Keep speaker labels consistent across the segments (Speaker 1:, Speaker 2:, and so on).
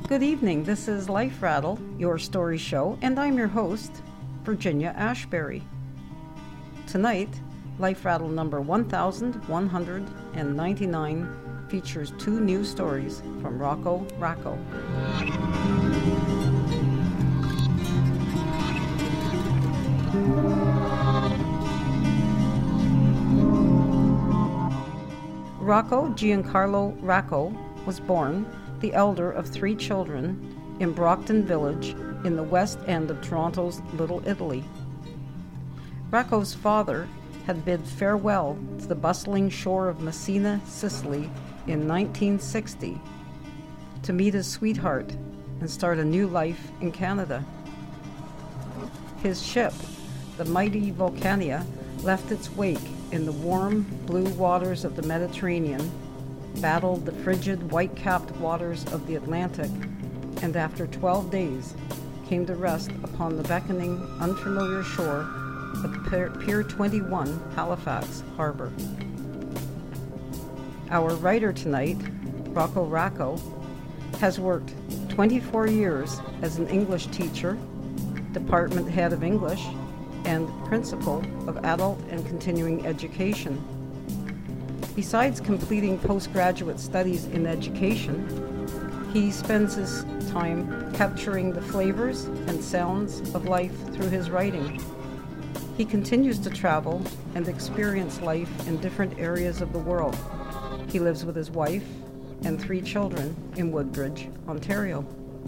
Speaker 1: Good evening. This is Life Rattle, your story show, and I'm your host, Virginia Ashbury. Tonight, Life Rattle number 1199 features two new stories from Rocco Racco. Rocco Giancarlo Racco was born, the elder of three children, in Brockton Village in the west end of Toronto's Little Italy. Racco's father had bid farewell to the bustling shore of Messina, Sicily in 1960 to meet his sweetheart and start a new life in Canada. His ship, the mighty Vulcania, left its wake in the warm blue waters of the Mediterranean, battled the frigid white-capped waters of the Atlantic, and after 12 days came to rest upon the beckoning, unfamiliar shore of Pier 21, Halifax Harbor. Our writer tonight, Rocco Racco, has worked 24 years as an English teacher, department head of English, and principal of adult and continuing education. Besides completing postgraduate studies in education, he spends his time capturing the flavors and sounds of life through his writing. He continues to travel and experience life in different areas of the world. He lives with his wife and three children in Woodbridge, Ontario.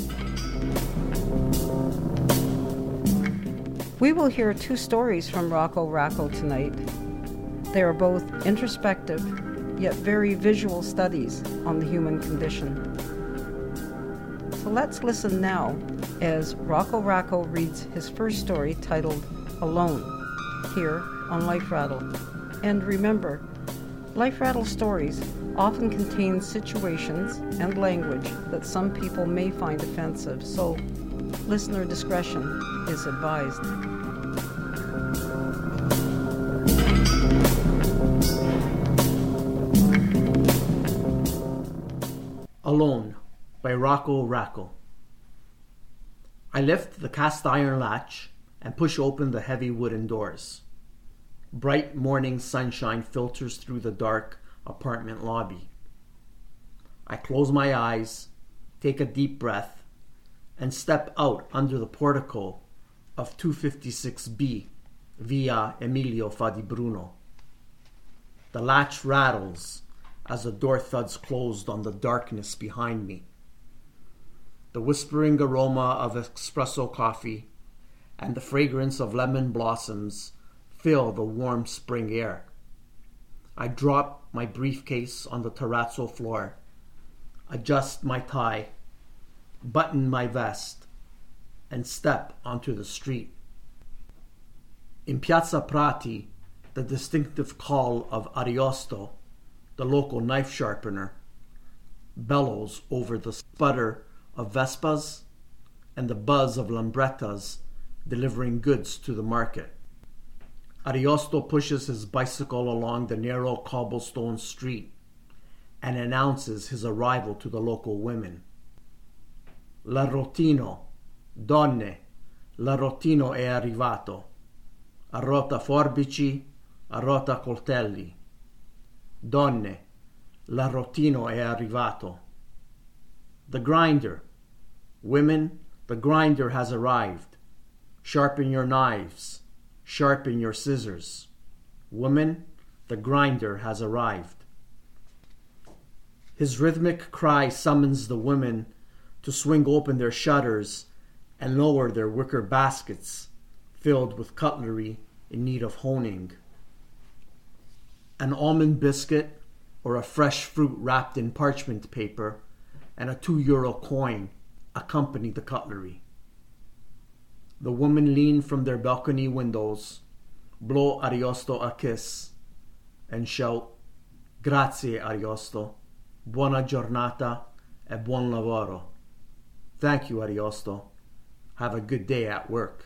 Speaker 1: We will hear two stories from Rocco Racco tonight. They are both introspective, yet very visual studies on the human condition. So let's listen now as Rocco Racco reads his first story titled Alone, here on Life Rattle. And remember, Life Rattle stories often contain situations and language that some people may find offensive, so listener discretion is advised.
Speaker 2: Alone by Rocco Racco. I lift the cast iron latch and push open the heavy wooden doors. Bright morning sunshine filters through the dark apartment lobby. I close my eyes, take a deep breath, and step out under the portico of 256B, Via Emilio Fadibruno. The latch rattles as the door thuds closed on the darkness behind me. The whispering aroma of espresso coffee and the fragrance of lemon blossoms fill the warm spring air. I drop my briefcase on the terrazzo floor, adjust my tie, button my vest, and step onto the street. In Piazza Prati, the distinctive call of Ariosto, the local knife sharpener, bellows over the sputter of Vespas and the buzz of Lambrettas delivering goods to the market. Ariosto pushes his bicycle along the narrow cobblestone street and announces his arrival to the local women. L'arrotino, donne, l'arrotino è arrivato. Arrota forbici, arrota coltelli. Donne, l'arrotino è arrivato. The grinder. Women, the grinder has arrived. Sharpen your knives. Sharpen your scissors. Women, the grinder has arrived. His rhythmic cry summons the women to swing open their shutters and lower their wicker baskets filled with cutlery in need of honing. An almond biscuit or a fresh fruit wrapped in parchment paper and a €2 coin accompany the cutlery. The women lean from their balcony windows, blow Ariosto a kiss, and shout, Grazie Ariosto, buona giornata e buon lavoro. Thank you Ariosto, have a good day at work.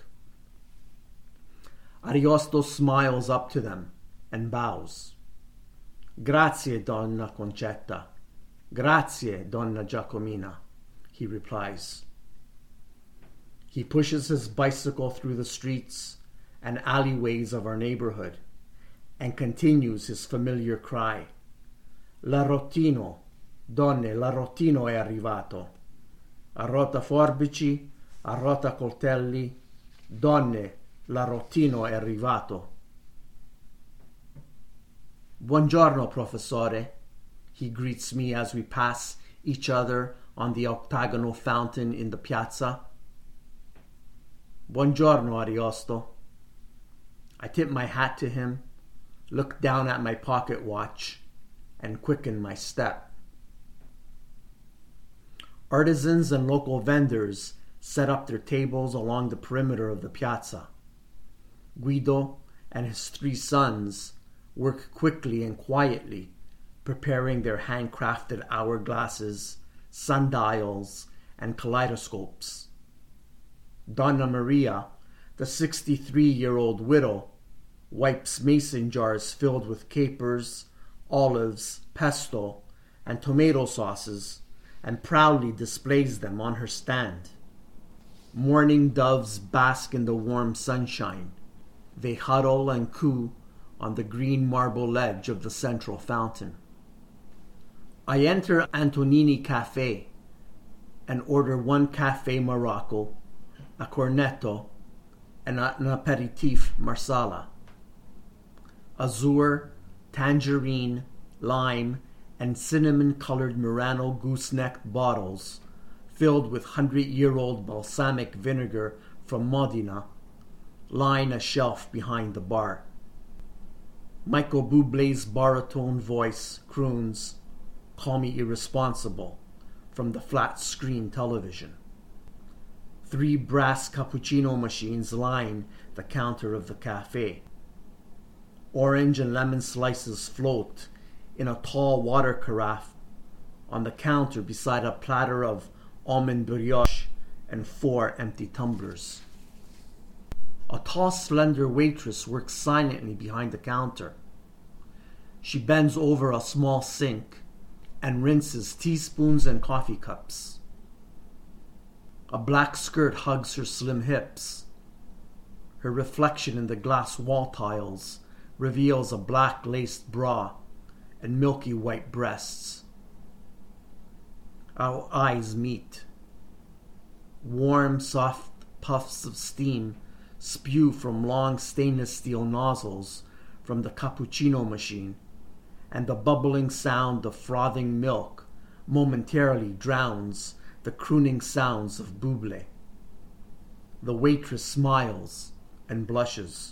Speaker 2: Ariosto smiles up to them and bows. Grazie, Donna Concetta. Grazie, Donna Giacomina. he replies. He pushes his bicycle through the streets and alleyways of our neighborhood and continues his familiar cry. L'arrotino, donne, l'arrotino è arrivato. Arrota forbici, arrota coltelli, donne, l'arrotino è arrivato. Buongiorno, professore, he greets me as we pass each other on the octagonal fountain in the piazza. Buongiorno, Ariosto. I tip my hat to him, look down at my pocket watch, and quicken my step. Artisans and local vendors set up their tables along the perimeter of the piazza. Guido and his 3 sons work quickly and quietly, preparing their handcrafted hourglasses, sundials, and kaleidoscopes. Donna Maria, the 63-year-old widow, wipes mason jars filled with capers, olives, pesto, and tomato sauces, and proudly displays them on her stand. Mourning doves bask in the warm sunshine. They huddle and coo on the green marble ledge of the central fountain. I enter Antonini Cafe and order 1 Cafe Morocco, a cornetto, and an aperitif marsala. Azure, tangerine, lime, and cinnamon-colored Murano gooseneck bottles filled with 100-year-old balsamic vinegar from Modena line a shelf behind the bar. Michael Bublé's baritone voice croons, "Call me irresponsible," from the flat-screen television. 3 brass cappuccino machines line the counter of the cafe. Orange and lemon slices float in a tall water carafe on the counter beside a platter of almond brioche and 4 empty tumblers. A tall, slender waitress works silently behind the counter. She bends over a small sink and rinses teaspoons and coffee cups. A black skirt hugs her slim hips. Her reflection in the glass wall tiles reveals a black laced bra and milky white breasts. Our eyes meet. Warm, soft puffs of steam spew from long stainless steel nozzles from the cappuccino machine, and the bubbling sound of frothing milk momentarily drowns the crooning sounds of Bublé. The waitress smiles and blushes.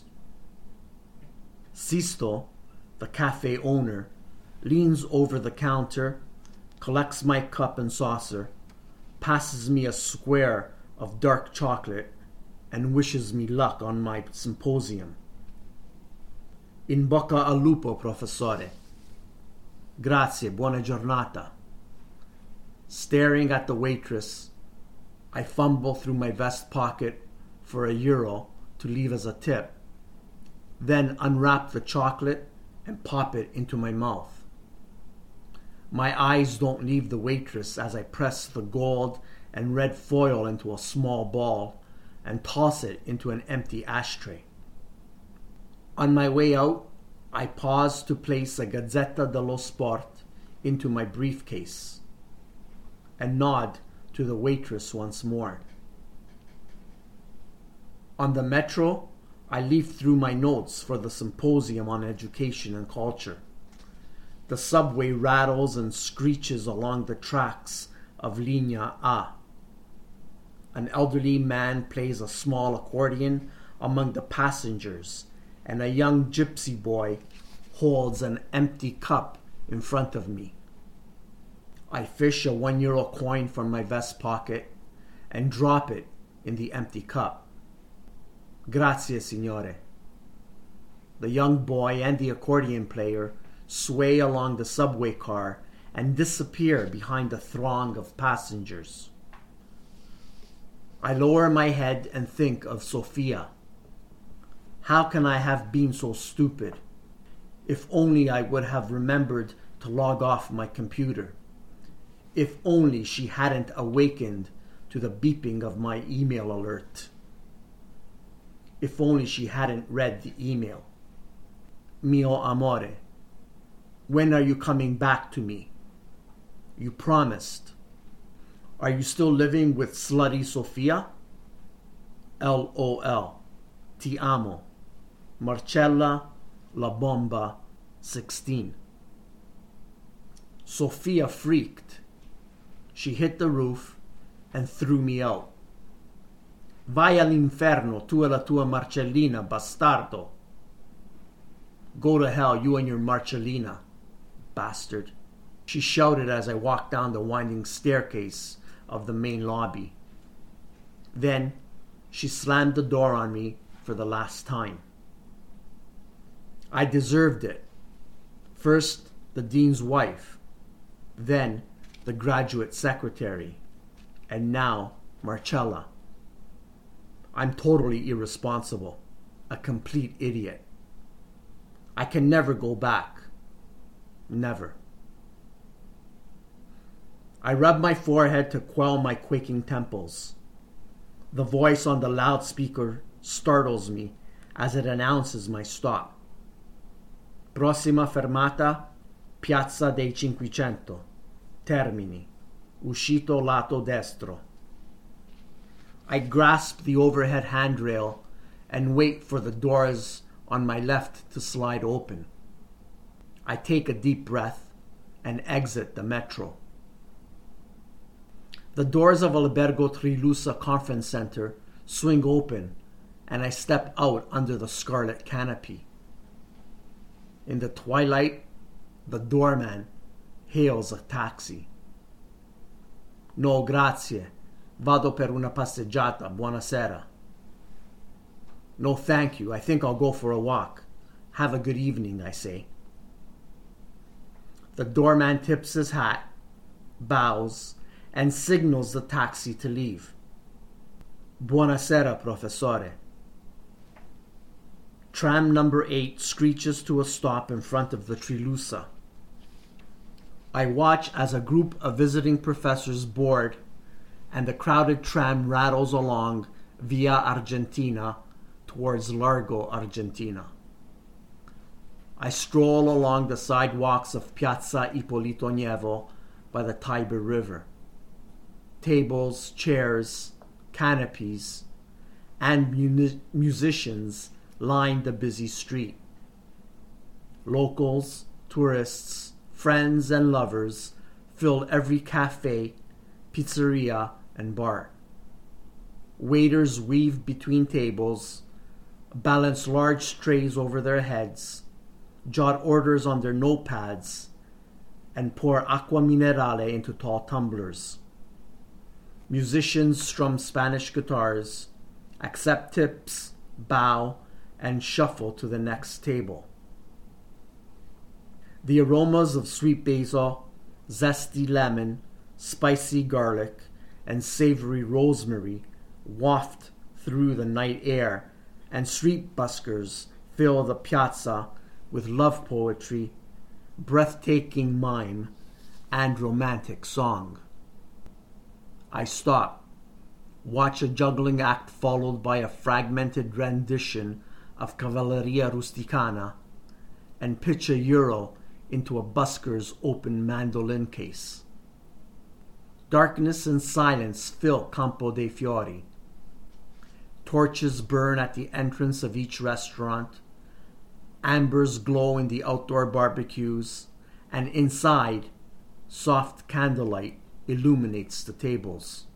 Speaker 2: Sisto, the cafe owner, leans over the counter, collects my cup and saucer, passes me a square of dark chocolate, and wishes me luck on my symposium. In bocca al lupo, professore. Grazie, buona giornata. Staring at the waitress, I fumble through my vest pocket for €1 to leave as a tip, then unwrap the chocolate and pop it into my mouth. My eyes don't leave the waitress as I press the gold and red foil into a small ball and toss it into an empty ashtray. On my way out, I pause to place a Gazzetta dello Sport into my briefcase and nod to the waitress once more. On the metro, I leaf through my notes for the symposium on education and culture. The subway rattles and screeches along the tracks of Linea A. An elderly man plays a small accordion among the passengers, and a young gypsy boy holds an empty cup in front of me. I fish a €1 coin from my vest pocket and drop it in the empty cup. Grazie, signore. The young boy and the accordion player sway along the subway car and disappear behind a throng of passengers. I lower my head and think of Sophia. How can I have been so stupid? If only I would have remembered to log off my computer. If only she hadn't awakened to the beeping of my email alert. If only she hadn't read the email. Mio amore, when are you coming back to me? You promised. Are you still living with slutty Sofia? LOL. Ti amo. Marcella La Bomba 16. Sofia freaked. She hit the roof and threw me out. Vai all'inferno, tu e la tua Marcellina, bastardo. Go to hell, you and your Marcellina, bastard. She shouted as I walked down the winding staircase of the main lobby. Then she slammed the door on me for the last time. I deserved it. First, the dean's wife, then the graduate secretary, and now Marcella. I'm totally irresponsible, a complete idiot. I can never go back. Never. I rub my forehead to quell my quaking temples. The voice on the loudspeaker startles me as it announces my stop. Prossima fermata, Piazza dei Cinquecento. Termini. Uscito lato destro. I grasp the overhead handrail and wait for the doors on my left to slide open. I take a deep breath and exit the metro. The doors of Albergo Trilusa Conference Center swing open and I step out under the scarlet canopy. In the twilight, the doorman hails a taxi. No, grazie. Vado per una passeggiata. Buonasera. No, thank you. I think I'll go for a walk. Have a good evening, I say. The doorman tips his hat, bows, and signals the taxi to leave. Buonasera, professore. Tram number 8 screeches to a stop in front of the Trilusa. I watch as a group of visiting professors board and the crowded tram rattles along Via Argentina towards Largo Argentina. I stroll along the sidewalks of Piazza Ippolito Nievo by the Tiber River. Tables, chairs, canopies, and musicians line the busy street. Locals, tourists, friends, and lovers fill every cafe, pizzeria, and bar. Waiters weave between tables, balance large trays over their heads, jot orders on their notepads, and pour acqua minerale into tall tumblers. Musicians strum Spanish guitars, accept tips, bow, and shuffle to the next table. The aromas of sweet basil, zesty lemon, spicy garlic, and savory rosemary waft through the night air, and street buskers fill the piazza with love poetry, breathtaking mime, and romantic song. I stop, watch a juggling act followed by a fragmented rendition of Cavalleria Rusticana, and pitch €1 into a busker's open mandolin case. Darkness and silence fill Campo dei Fiori. Torches burn at the entrance of each restaurant. Ambers glow in the outdoor barbecues, and inside, soft candlelight illuminates the tables.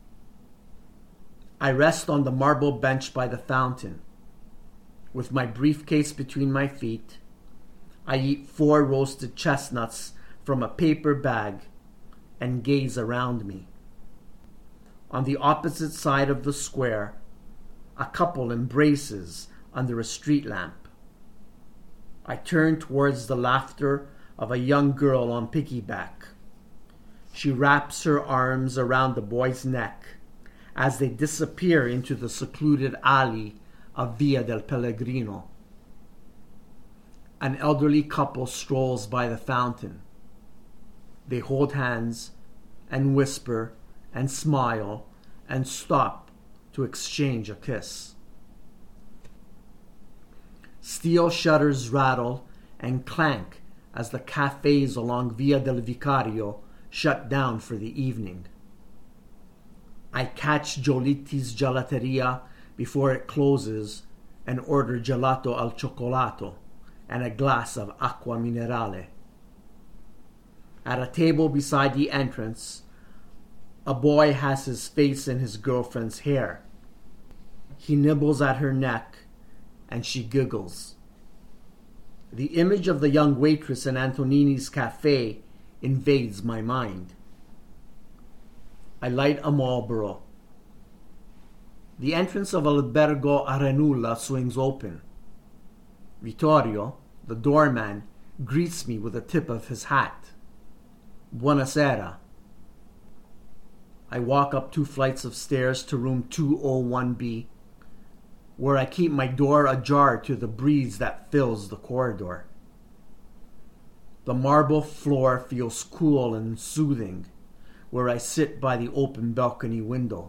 Speaker 2: I rest on the marble bench by the fountain. With my briefcase between my feet, I eat 4 roasted chestnuts from a paper bag and gaze around me. On the opposite side of the square, a couple embraces under a street lamp. I turn towards the laughter of a young girl on piggyback. She wraps her arms around the boy's neck as they disappear into the secluded alley of Via del Pellegrino. An elderly couple strolls by the fountain. They hold hands and whisper and smile and stop to exchange a kiss. Steel shutters rattle and clank as the cafes along Via del Vicario shut down for the evening. I catch Giolitti's Gelateria before it closes and order gelato al cioccolato and a glass of acqua minerale. At a table beside the entrance, a boy has his face in his girlfriend's hair. He nibbles at her neck and she giggles. The image of the young waitress in Antonini's cafe invades my mind. I light a Marlboro. The entrance of Albergo Arenulla swings open. Vittorio, the doorman, greets me with a tip of his hat. Buonasera. I walk up 2 flights of stairs to room 201B, where I keep my door ajar to the breeze that fills the corridor. The marble floor feels cool and soothing, where I sit by the open balcony window.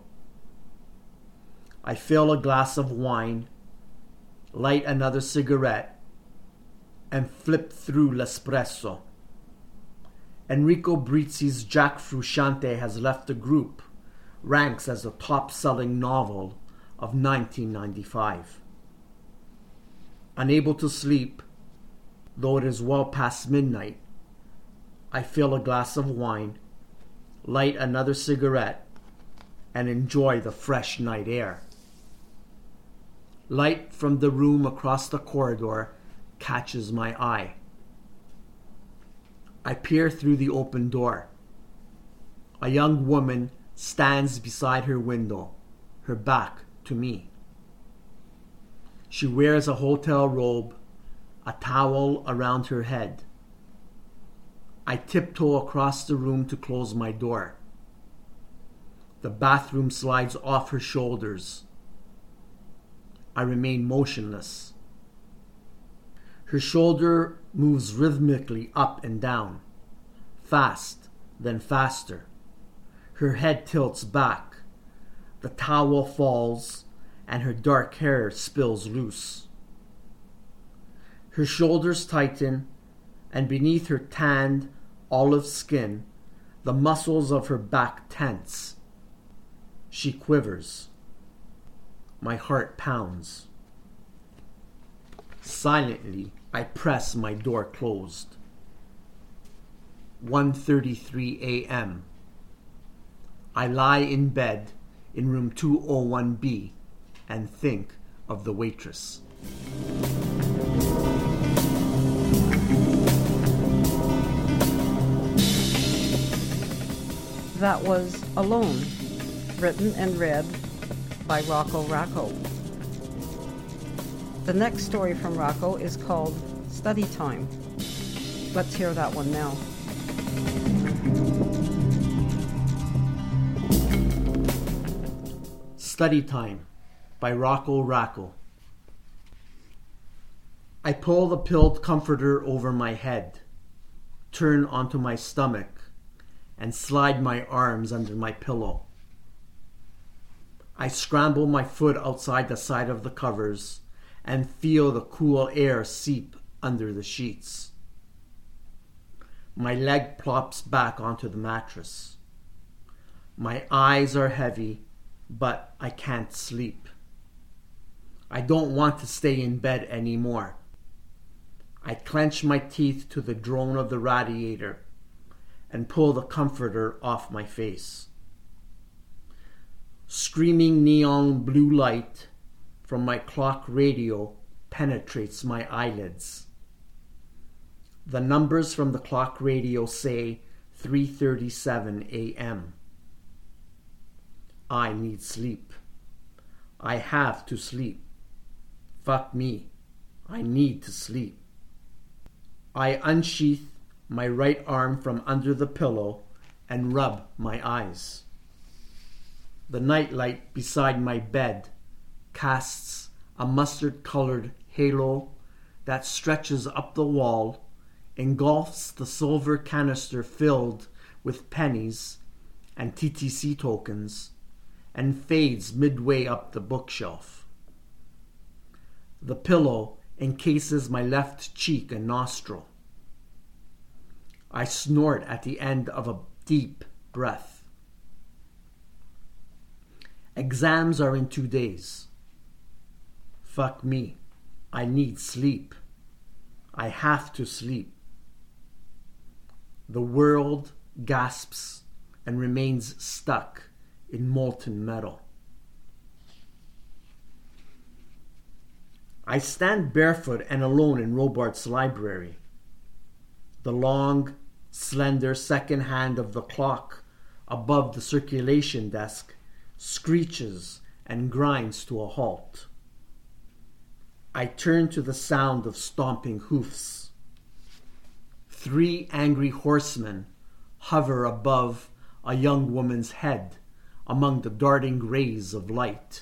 Speaker 2: I fill a glass of wine, light another cigarette, and flip through l'espresso. Enrico Brizzi's Jack Frusciante has left the group, ranks as the top-selling novel of 1995. Unable to sleep, though it is well past midnight, I fill a glass of wine, light another cigarette, and enjoy the fresh night air. Light from the room across the corridor catches my eye. I peer through the open door. A young woman stands beside her window, her back to me. She wears a hotel robe, a towel around her head. I tiptoe across the room to close my door. The bathroom slides off her shoulders. I remain motionless. Her shoulder moves rhythmically up and down, fast, then faster. Her head tilts back. The towel falls, and her dark hair spills loose. Her shoulders tighten, and beneath her tanned, olive skin, the muscles of her back tense. She quivers. My heart pounds. Silently, I press my door closed. 1:33 a.m. I lie in bed in room 201B and think of the waitress.
Speaker 1: That was Alone, written and read by Rocco Racco. The next story from Rocco is called Study Time. Let's hear that one now.
Speaker 2: Study Time by Rocco Racco. I pull the pilled comforter over my head, turn onto my stomach, and slide my arms under my pillow. I scramble my foot outside the side of the covers and feel the cool air seep under the sheets. My leg plops back onto the mattress. My eyes are heavy, but I can't sleep. I don't want to stay in bed anymore. I clench my teeth to the drone of the radiator and pull the comforter off my face. Screaming neon blue light from my clock radio penetrates my eyelids. The numbers from the clock radio say 3:37 a.m. I need sleep. I have to sleep. Fuck me. I need to sleep. I unsheath my right arm from under the pillow and rub my eyes. The nightlight beside my bed casts a mustard-colored halo that stretches up the wall, engulfs the silver canister filled with pennies, and TTC tokens, and fades midway up the bookshelf. The pillow encases my left cheek and nostril. I snort at the end of a deep breath. Exams are in 2 days. Fuck me. I need sleep. I have to sleep. The world gasps and remains stuck in molten metal. I stand barefoot and alone in Robarts' library. The long, slender second hand of the clock above the circulation desk screeches and grinds to a halt. I turn to the sound of stomping hoofs. 3 angry horsemen hover above a young woman's head among the darting rays of light.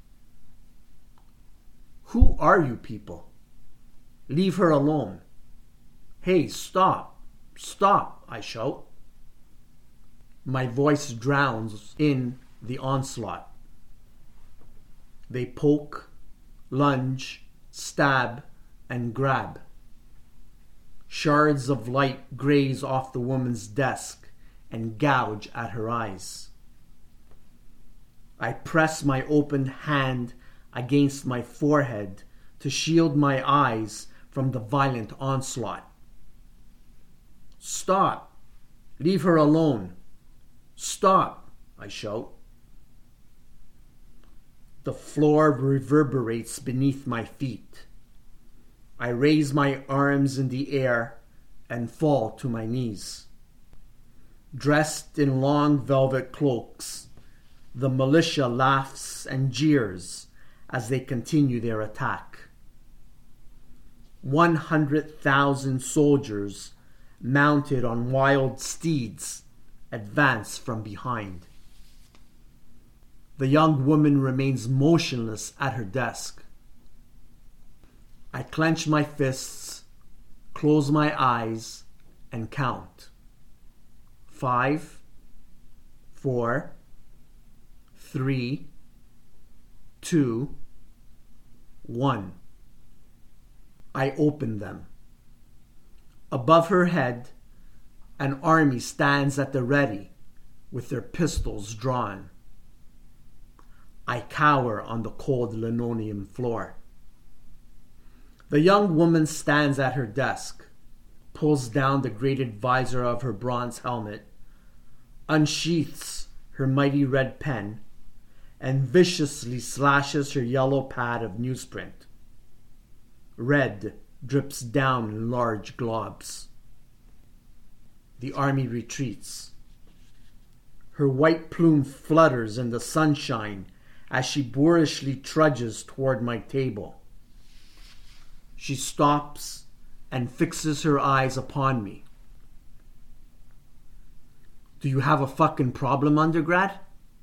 Speaker 2: Who are you people? Leave her alone. Hey, stop, stop, I shout. My voice drowns in the onslaught. They poke, lunge, stab, and grab. Shards of light graze off the woman's desk and gouge at her eyes. I press my open hand against my forehead to shield my eyes from the violent onslaught. Stop! Leave her alone! Stop! I shout. The floor reverberates beneath my feet. I raise my arms in the air and fall to my knees. Dressed in long velvet cloaks, the militia laughs and jeers as they continue their attack. 100,000 soldiers mounted on wild steeds advance from behind. The young woman remains motionless at her desk. I clench my fists, close my eyes, and count. 5, 4, 3, 2, 1. I open them. Above her head, an army stands at the ready with their pistols drawn. I cower on the cold linoleum floor. The young woman stands at her desk, pulls down the grated visor of her bronze helmet, unsheaths her mighty red pen, and viciously slashes her yellow pad of newsprint. Red drips down in large globs. The army retreats. Her white plume flutters in the sunshine as she boorishly trudges toward my table. She stops and fixes her eyes upon me. Do you have a fucking problem, undergrad?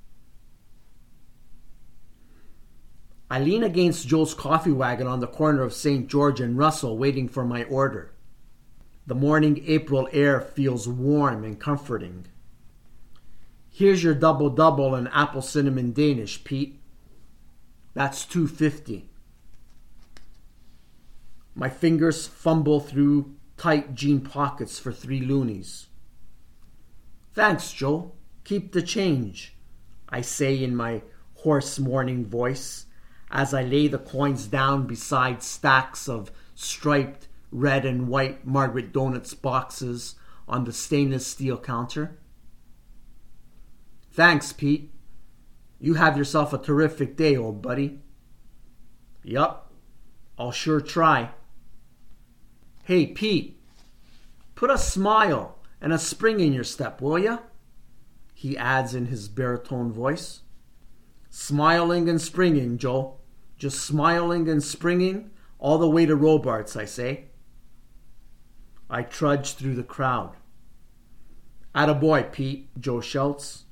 Speaker 2: I lean against Joe's coffee wagon on the corner of St. George and Russell, waiting for my order. The morning April air feels warm and comforting. Here's your double-double and apple cinnamon Danish, Pete. That's $2.50. My fingers fumble through tight jean pockets for 3 loonies. Thanks, Joe. Keep the change, I say in my hoarse morning voice as I lay the coins down beside stacks of striped red and white Margaret Donuts boxes on the stainless steel counter. Thanks, Pete. You have yourself a terrific day, old buddy. Yup, I'll sure try. Hey, Pete, put a smile and a spring in your step, will ya? He adds in his baritone voice. Smiling and springing, Joe. Just smiling and springing all the way to Robarts, I say. I trudge through the crowd. Attaboy, Pete, Joe shouts.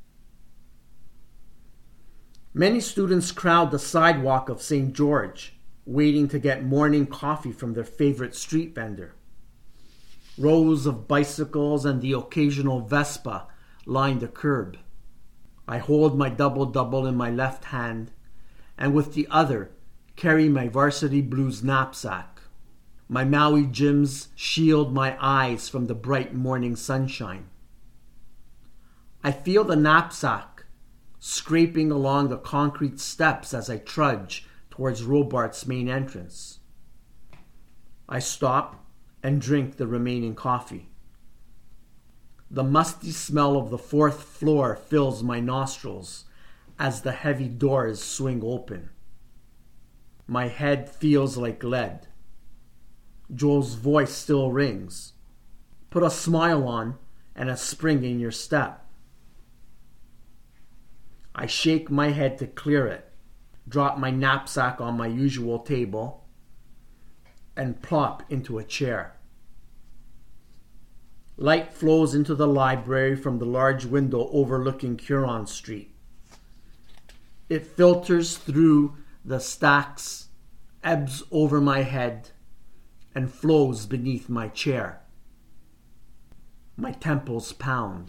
Speaker 2: Many students crowd the sidewalk of St. George, waiting to get morning coffee from their favorite street vendor. Rows of bicycles and the occasional Vespa line the curb. I hold my double-double in my left hand, and with the other carry my Varsity Blues knapsack. My Maui Jims shield my eyes from the bright morning sunshine. I feel the knapsack scraping along the concrete steps as I trudge towards Robart's main entrance. I stop and drink the remaining coffee. The musty smell of the 4th floor fills my nostrils as the heavy doors swing open. My head feels like lead. Joel's voice still rings. Put a smile on and a spring in your step. I shake my head to clear it, drop my knapsack on my usual table, and plop into a chair. Light flows into the library from the large window overlooking Huron Street. It filters through the stacks, ebbs over my head, and flows beneath my chair. My temples pound.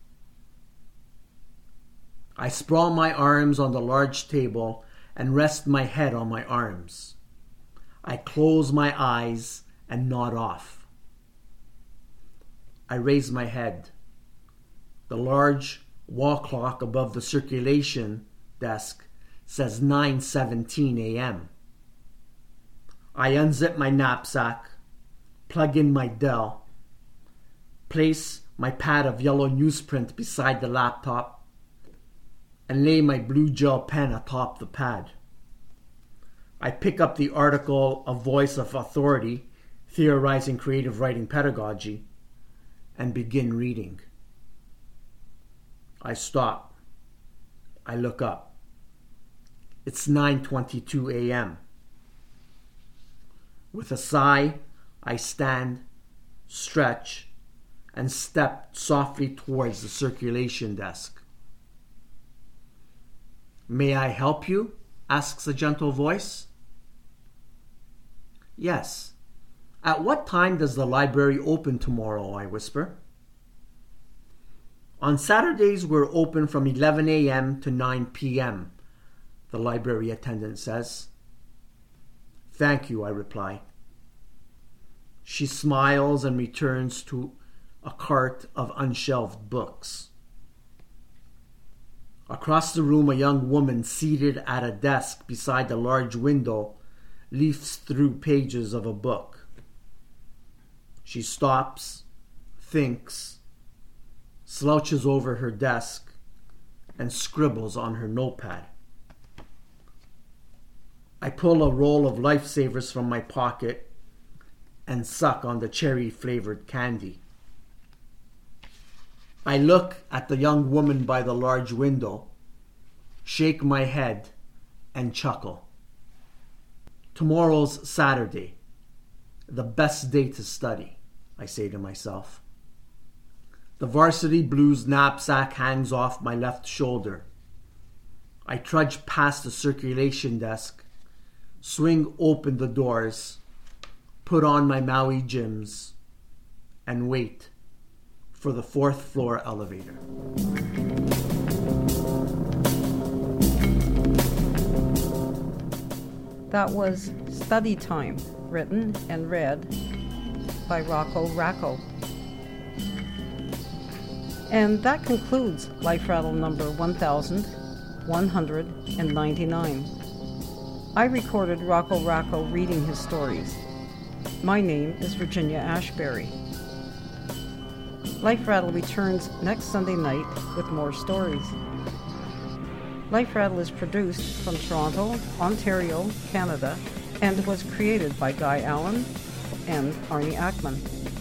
Speaker 2: I sprawl my arms on the large table and rest my head on my arms. I close my eyes and nod off. I raise my head. The large wall clock above the circulation desk says 9:17 a.m. I unzip my knapsack, plug in my Dell, place my pad of yellow newsprint beside the laptop, and lay my blue gel pen atop the pad. I pick up the article A Voice of Authority, Theorizing Creative Writing Pedagogy, and begin reading. I stop. I look up. It's 9:22 a.m. With a sigh, I stand, stretch, and step softly towards the circulation desk. "May I help you?" asks a gentle voice. "Yes. At what time does the library open tomorrow?" I whisper. "On Saturdays we're open from 11 a.m. to 9 p.m., the library attendant says. "Thank you," I reply. She smiles and returns to a cart of unshelved books. Across the room, a young woman seated at a desk beside a large window leafs through pages of a book. She stops, thinks, slouches over her desk, and scribbles on her notepad. I pull a roll of Lifesavers from my pocket and suck on the cherry-flavored candy. I look at the young woman by the large window, shake my head, and chuckle. Tomorrow's Saturday, the best day to study, I say to myself. The Varsity Blues knapsack hangs off my left shoulder. I trudge past the circulation desk, swing open the doors, put on my Maui Jims, and wait for the 4th floor elevator.
Speaker 1: That was Study Time, written and read by Rocco Racco. And that concludes Life Rattle number 1199. I recorded Rocco Racco reading his stories. My name is Virginia Ashbury. Life Rattle returns next Sunday night with more stories. Life Rattle is produced from Toronto, Ontario, Canada, and was created by Guy Allen and Arnie Ackman.